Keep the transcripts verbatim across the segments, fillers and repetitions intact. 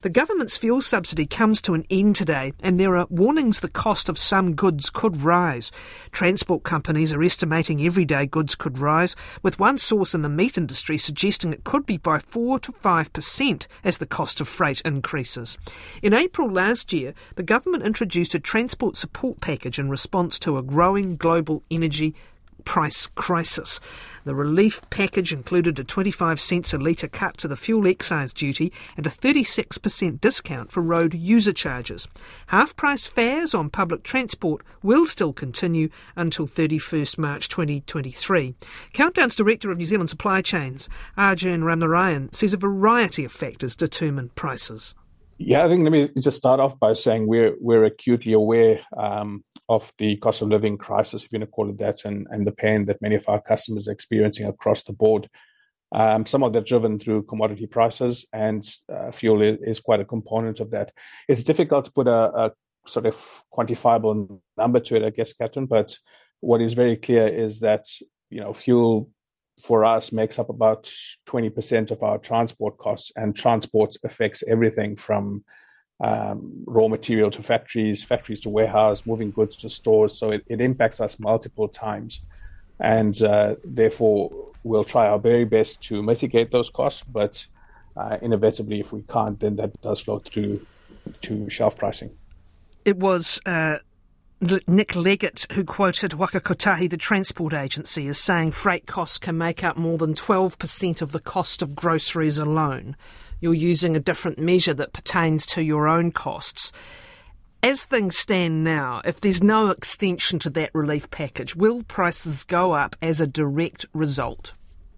The government's fuel subsidy comes to an end today, and there are warnings the cost of some goods could rise. Transport companies are estimating everyday goods could rise, with one source in the meat industry suggesting it could be by four to five percent as the cost of freight increases. In April last year, the government introduced a transport support package in response to a growing global energy price crisis. The relief package included a twenty-five cents a litre cut to the fuel excise duty and a thirty-six percent discount for road user charges. Half-price fares on public transport will still continue until thirty-first March twenty twenty-three. Countdown's Director of New Zealand Supply Chains, Arjun Ramnarayan, says a variety of factors determine prices. Yeah, I think let me just start off by saying we're we're acutely aware um, of the cost of living crisis, if you want to call it that, and, and the pain that many of our customers are experiencing across the board. Um, some of that driven through commodity prices, and uh, fuel is, is quite a component of that. It's difficult to put a, a sort of quantifiable number to it, I guess, Catherine, but what is very clear is that, you know, fuel for us makes up about twenty percent of our transport costs, and transport affects everything from um, raw material to factories, factories to warehouse, moving goods to stores. So it, it impacts us multiple times. And uh, therefore, we'll try our very best to mitigate those costs. But uh, inevitably, if we can't, then that does flow through to shelf pricing. It was Uh... Nick Leggett, who quoted Waka Kotahi, the transport agency, as saying freight costs can make up more than twelve percent of the cost of groceries alone. You're using a different measure that pertains to your own costs. As things stand now, if there's no extension to that relief package, will prices go up as a direct result?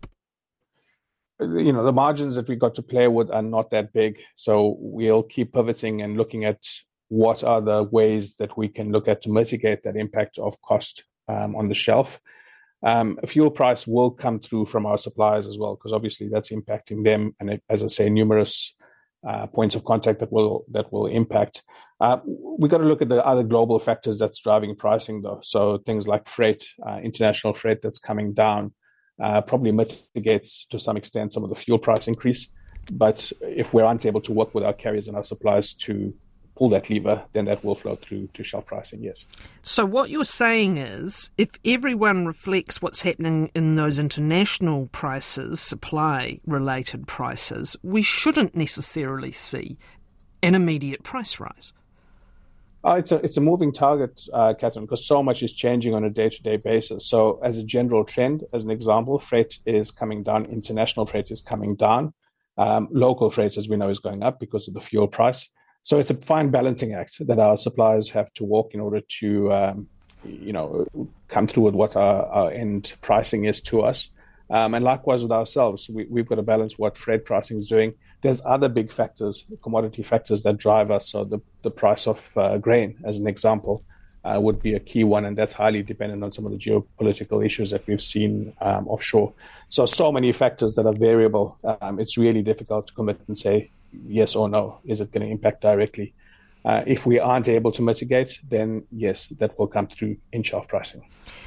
You know, the margins that we got to play with are not that big, so we'll keep pivoting and looking at what are the ways that we can look at to mitigate that impact of cost um, on the shelf. Um, a fuel price will come through from our suppliers as well, because obviously that's impacting them. And it, as I say, numerous uh, points of contact that will that will impact. Uh, we got to look at the other global factors that's driving pricing, though. So things like freight, uh, international freight that's coming down, uh, probably mitigates to some extent some of the fuel price increase. But if we're unable to work with our carriers and our suppliers to pull that lever, then that will flow through to shelf pricing, yes. So what you're saying is, if everyone reflects what's happening in those international prices, supply-related prices, we shouldn't necessarily see an immediate price rise. Uh, it's a it's a moving target, uh, Catherine, because so much is changing on a day-to-day basis. So as a general trend, as an example, freight is coming down, international freight is coming down. Um, local freight, as we know, is going up because of the fuel price. So it's a fine balancing act that our suppliers have to walk in order to, um, you know, come through with what our, our end pricing is to us. Um, and likewise with ourselves, we, we've got to balance what freight pricing is doing. There's other big factors, commodity factors that drive us. So the, the price of uh, grain, as an example, uh, would be a key one. And that's highly dependent on some of the geopolitical issues that we've seen um, offshore. So, so many factors that are variable. Um, it's really difficult to commit and say, yes or no, is it going to impact directly? Uh, if we aren't able to mitigate, then yes, that will come through in shelf pricing.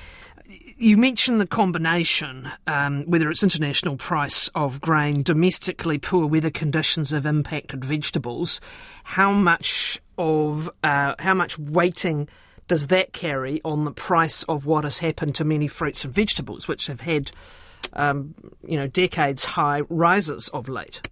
You mentioned the combination, um, whether it's international price of grain, domestically poor weather conditions have impacted vegetables. How much of uh, how much weighting does that carry on the price of what has happened to many fruits and vegetables, which have had um, you know decades high rises of late?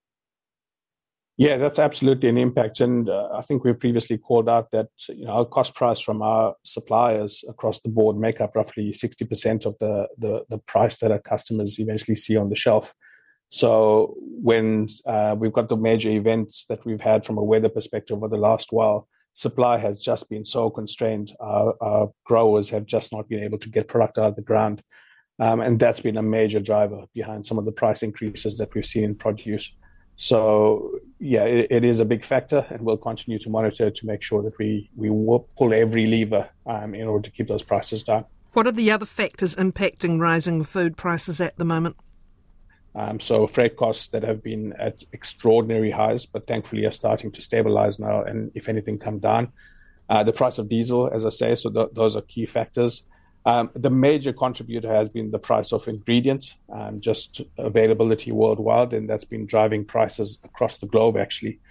Yeah, that's absolutely an impact. And uh, I think we've previously called out that, you know, our cost price from our suppliers across the board make up roughly sixty percent of the, the, the price that our customers eventually see on the shelf. So when uh, we've got the major events that we've had from a weather perspective over the last while, supply has just been so constrained. Our, our growers have just not been able to get product out of the ground. Um, and that's been a major driver behind some of the price increases that we've seen in produce. So, yeah, it, it is a big factor, and we'll continue to monitor to make sure that we, we will pull every lever um, in order to keep those prices down. What are the other factors impacting rising food prices at the moment? Um, so freight costs that have been at extraordinary highs, but thankfully are starting to stabilize now and, if anything, come down. Uh, the price of diesel, as I say, so th- those are key factors. Um, the major contributor has been the price of ingredients, um, just availability worldwide, and that's been driving prices across the globe, actually.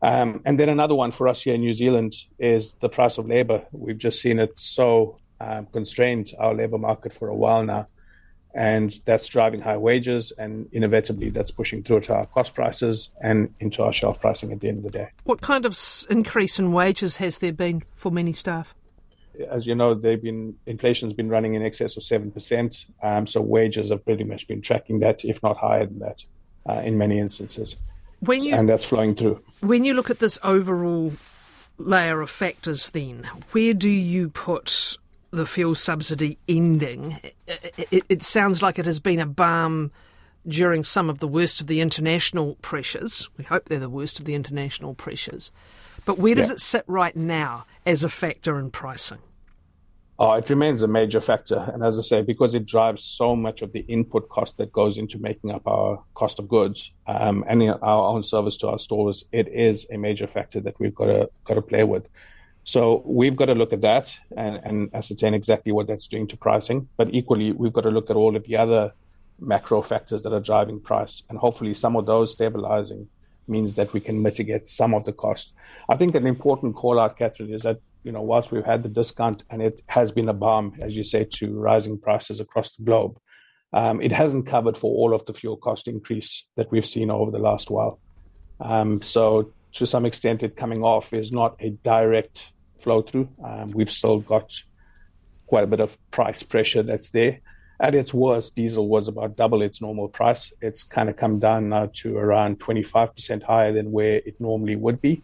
Um, and then another one for us here in New Zealand is the price of labour. We've just seen it so um, constrained, our labour market, for a while now. And that's driving high wages, and inevitably that's pushing through to our cost prices and into our shelf pricing at the end of the day. What kind of increase in wages has there been for many staff? As you know, they've been inflation's been running in excess of seven percent. Um, so wages have pretty much been tracking that, if not higher than that, uh, in many instances. When you, and that's flowing through. When you look at this overall layer of factors then, where do you put the fuel subsidy ending? It, it, it sounds like it has been a balm during some of the worst of the international pressures. We hope they're the worst of the international pressures. But where does yeah. it sit right now as a factor in pricing? Oh, it remains a major factor. And as I say, because it drives so much of the input cost that goes into making up our cost of goods um, and our own service to our stores, it is a major factor that we've got to got to play with. So we've got to look at that and, and ascertain exactly what that's doing to pricing. But equally, we've got to look at all of the other macro factors that are driving price. And hopefully some of those stabilizing means that we can mitigate some of the cost. I think an important call out, Catherine, is that, you know, whilst we've had the discount and it has been a balm, as you say, to rising prices across the globe, um, it hasn't covered for all of the fuel cost increase that we've seen over the last while. Um, so to some extent, it coming off is not a direct flow through. Um, we've still got quite a bit of price pressure that's there. At its worst, diesel was about double its normal price. It's kind of come down now to around twenty-five percent higher than where it normally would be.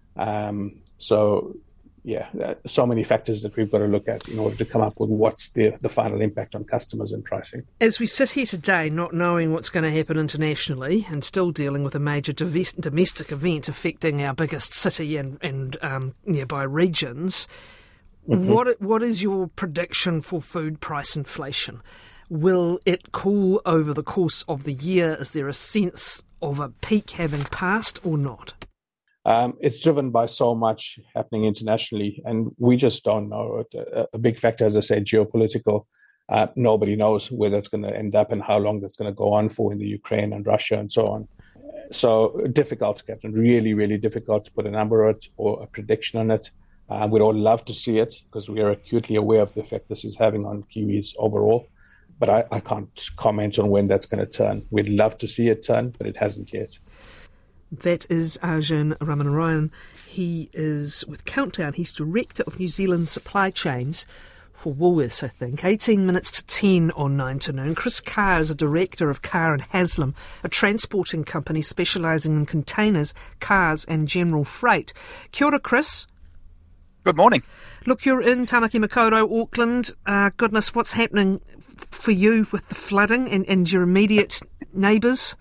Um, so, yeah, so many factors that we've got to look at in order to come up with what's the, the final impact on customers and pricing. As we sit here today, not knowing what's going to happen internationally and still dealing with a major domestic event affecting our biggest city and, and um, nearby regions, mm-hmm. what what is your prediction for food price inflation? Will it cool over the course of the year? Is there a sense of a peak having passed or not? Um, it's driven by so much happening internationally, and we just don't know. A, a big factor, as I said, geopolitical. Uh, nobody knows where that's going to end up and how long that's going to go on for in the Ukraine and Russia and so on. So difficult, Captain. Really, really difficult to put a number on it or a prediction on it. Uh, we'd all love to see it because we are acutely aware of the effect this is having on Kiwis overall. But I, I can't comment on when that's going to turn. We'd love to see it turn, but it hasn't yet. That is Arjun Ramanarayan. He is with Countdown. He's Director of New Zealand Supply Chains for Woolworths, I think. eighteen minutes to ten on nine to noon. Chris Carr is a Director of Carr and Haslam, a transporting company specialising in containers, cars and general freight. Kia ora, Chris. Good morning. Look, you're in Tamaki Makaurau, Auckland. Uh, goodness, what's happening for you with the flooding and, and your immediate neighbours?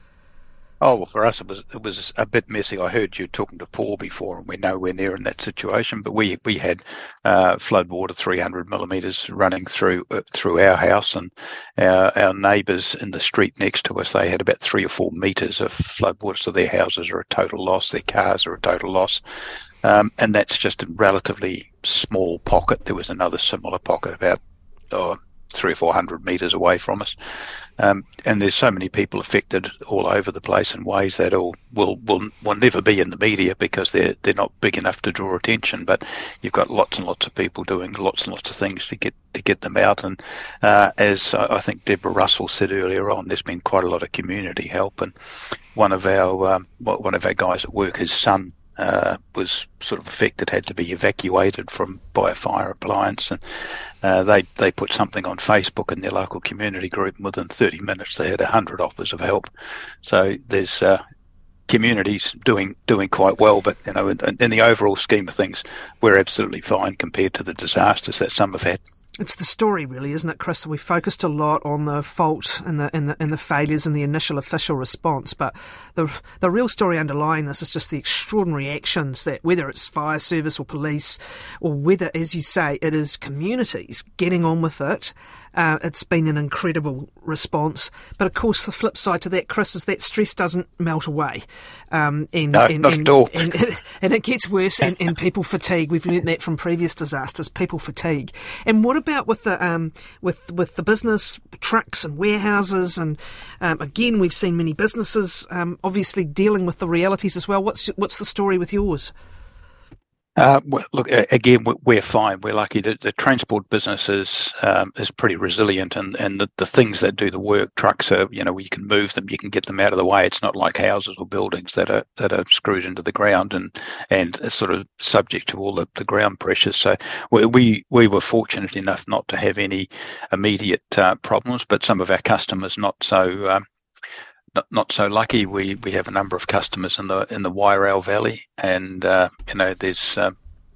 Oh, well, for us, it was it was a bit messy. I heard you talking to Paul before, and we're nowhere near in that situation. But we we had uh, flood water, three hundred millimetres, running through uh, through our house, and our, our neighbours in the street next to us, they had about three or four metres of flood water. So their houses are a total loss, their cars are a total loss, um, and that's just a relatively small pocket. There was another similar pocket about oh, three or four hundred metres away from us. Um, and there's so many people affected all over the place in ways that all will, will will never be in the media because they're they're not big enough to draw attention. But you've got lots and lots of people doing lots and lots of things to get to get them out. And uh, as I think Deborah Russell said earlier on, there's been quite a lot of community help. And one of our um, one of our guys at work, his son, Uh, was sort of affected, had to be evacuated from by a fire appliance, and uh, they they put something on Facebook in their local community group, and within thirty minutes they had a hundred offers of help. So there's uh, communities doing doing quite well, but you know, in, in the overall scheme of things, we're absolutely fine compared to the disasters that some have had. It's the story, really, isn't it, Chris? We focused a lot on the fault and the and the and the failures in the initial official response, but the the real story underlying this is just the extraordinary actions that, whether it's fire service or police, or whether, as you say, it is communities getting on with it Uh, it's been an incredible response. But of course, the flip side to that, Chris, is that stress doesn't melt away. Um, and, no, and, not and, at all. and, and it gets worse, and, and people fatigue. We've learned that from previous disasters, people fatigue. And what about with the um, with with the business trucks and warehouses? And um, again, we've seen many businesses um, obviously dealing with the realities as well. What's what's the story with yours? Uh, well, look, again, we're fine. We're lucky that the transport business is um, is pretty resilient, and, and the, the things that do the work, trucks are, you know, you can move them, you can get them out of the way. It's not like houses or buildings that are that are screwed into the ground and and are sort of subject to all the, the ground pressures. So we, we we were fortunate enough not to have any immediate uh, problems, but some of our customers not so. Um, Not, not so lucky. We we have a number of customers in the in the Wairau Valley, and uh, you know there's uh,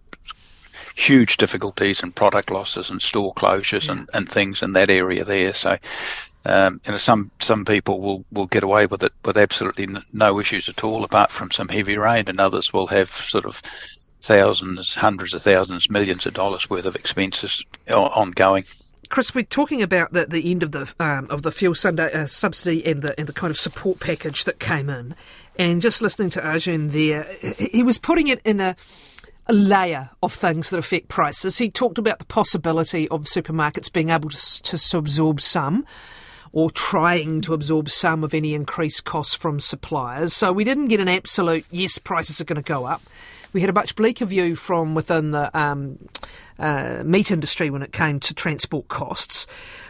huge difficulties and product losses and store closures yeah. and, and things in that area there. So um, you know some some people will, will get away with it with absolutely no issues at all, apart from some heavy rain, and others will have sort of thousands, hundreds of thousands, millions of dollars worth of expenses ongoing. Chris, we're talking about the, the end of the um, of the fuel Sunday, uh, subsidy and the and the kind of support package that came in, and just listening to Arjun there, he was putting it in a, a layer of things that affect prices. He talked about the possibility of supermarkets being able to, to absorb some, or trying to absorb some of any increased costs from suppliers. So we didn't get an absolute yes, prices are going to go up. We had a much bleaker view from within the um, uh, meat industry when it came to transport costs.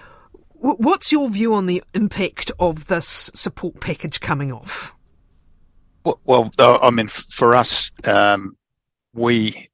W- what's your view on the impact of this support package coming off? Well, well I mean, for us, um, we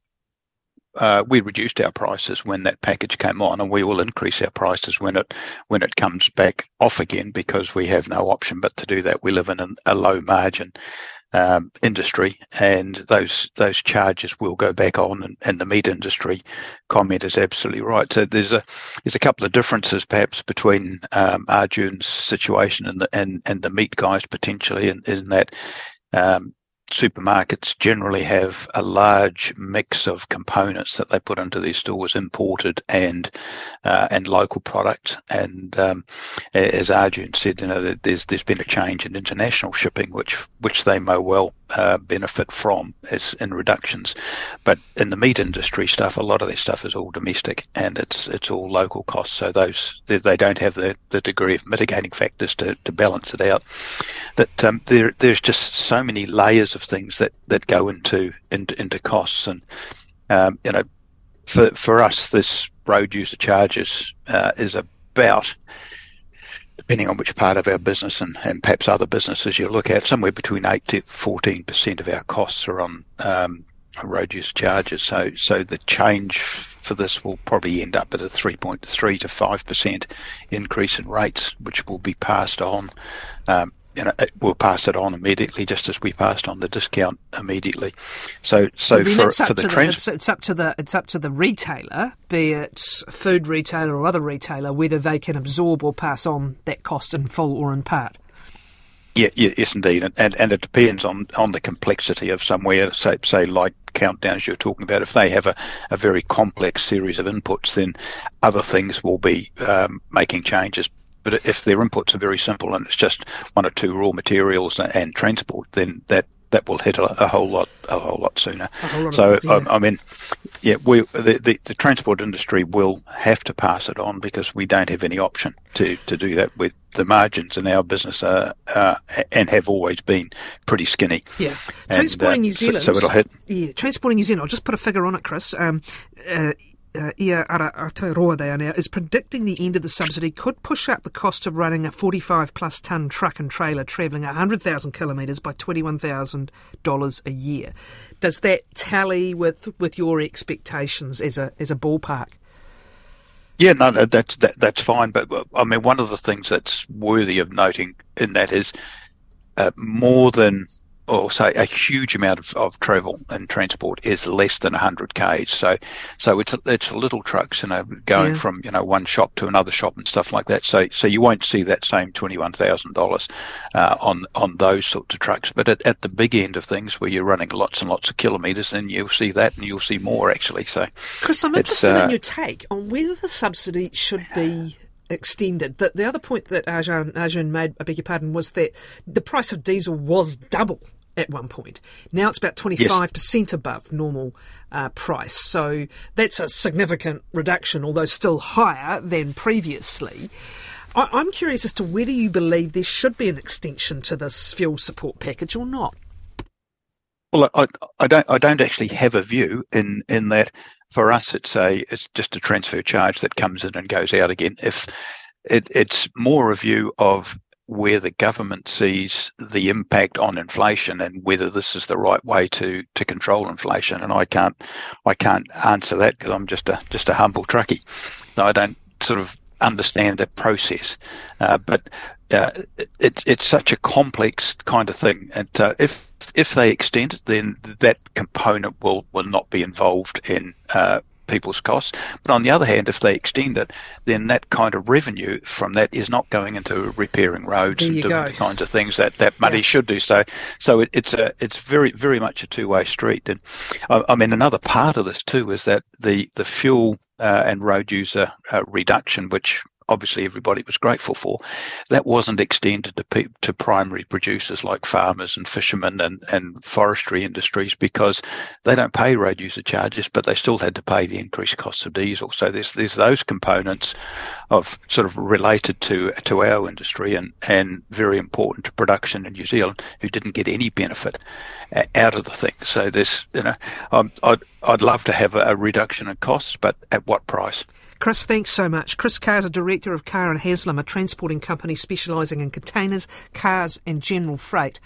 uh, we reduced our prices when that package came on, and we will increase our prices when it when it comes back off again, because we have no option but to do that. We live in an, a low margin Um, industry, and those those charges will go back on, and, and the meat industry comment is absolutely right. So there's a there's a couple of differences perhaps between um, Arjun's situation and the and, and the meat guys potentially, in, in that um, supermarkets generally have a large mix of components that they put into their stores, imported and uh, and local products. And um, as Arjun said, you know, there's there's been a change in international shipping, which which they may well uh, benefit from as in reductions. But in the meat industry stuff, a lot of their stuff is all domestic, and it's it's all local costs. So those they, they don't have the, the degree of mitigating factors to, to balance it out. That um, there there's just so many layers of things that, that go into, into into costs, and um, you know, for for us, this road user charges uh, is about, depending on which part of our business and, and perhaps other businesses you look at, somewhere between eight to fourteen percent of our costs are on um, road use charges. So so the change for this will probably end up at a three point three to five percent increase in rates, which will be passed on. Um, You know, we'll pass it on immediately, just as we passed on the discount immediately. So, so, so for, for the, the trans- it's, it's up to the it's up to the retailer, be it food retailer or other retailer, whether they can absorb or pass on that cost in full or in part. Yeah, yeah yes, indeed, and, and and it depends on, on the complexity of somewhere. Say, say like Countdowns you're talking about. If they have a, a very complex series of inputs, then other things will be um, making changes. But if their inputs are very simple and it's just one or two raw materials and transport, then that, that will hit a, a whole lot a whole lot sooner. Lot so of, yeah. I, I mean, yeah, we the, the the transport industry will have to pass it on, because we don't have any option to, to do that. With the margins in our business are uh, and have always been pretty skinny. Yeah, and, Transporting uh, New Zealand. So, so it'll hit. Yeah, Transporting New Zealand. I'll just put a figure on it, Chris. Um, uh, Uh, Ia Ara Aotearoa they are now, is predicting the end of the subsidy could push up the cost of running a forty-five plus tonne truck and trailer travelling one hundred thousand kilometres by twenty-one thousand dollars a year. Does that tally with, with your expectations as a as a ballpark? Yeah, no, that's that, that's fine. But I mean, one of the things that's worthy of noting in that is uh, more than, or say a huge amount of, of travel and transport is less than one hundred k's. So, so it's a, it's little trucks, you know, going yeah. from you know one shop to another shop and stuff like that. So, so you won't see that same twenty-one thousand uh, dollars on on those sorts of trucks. But at, at the big end of things, where you're running lots and lots of kilometres, then you'll see that, and you'll see more actually. So, Chris, I'm interested uh, in your take on whether the subsidy should be extended. The, the other point that Arjun, Arjun made, I beg your pardon, was that the price of diesel was double at one point. Now it's about twenty-five percent yes. above normal uh, price. So that's a significant reduction, although still higher than previously. I, I'm curious as to whether you believe there should be an extension to this fuel support package or not. Well, I, I don't. I don't actually have a view in, in that. For us, it's a it's just a transfer charge that comes in and goes out again. If it, it's more a view of where the government sees the impact on inflation and whether this is the right way to, to control inflation. And I can't I can't answer that because I'm just a just a humble truckie. So I don't sort of understand that process. Uh, but uh, it, it's such a complex kind of thing. And uh, if if they extend it, then that component will, will not be involved in uh, people's costs. But on the other hand, if they extend it, then that kind of revenue from that is not going into repairing roads and doing go. the kinds of things that, that money yeah. should do. So, so it, it's a it's very very much a two way street. And I, I mean, another part of this too is that the the fuel uh, and road user uh, reduction, which obviously everybody was grateful for, that wasn't extended to pe- to primary producers like farmers and fishermen and, and forestry industries because they don't pay road user charges, but they still had to pay the increased costs of diesel. So there's there's those components of sort of related to to our industry and, and very important to production in New Zealand who didn't get any benefit out of the thing. So there's, you know, um, I'd I'd love to have a, a reduction in costs, but at what price? Chris, thanks so much. Chris Carr is a director of Carr and Haslam, a transporting company specialising in containers, cars and general freight.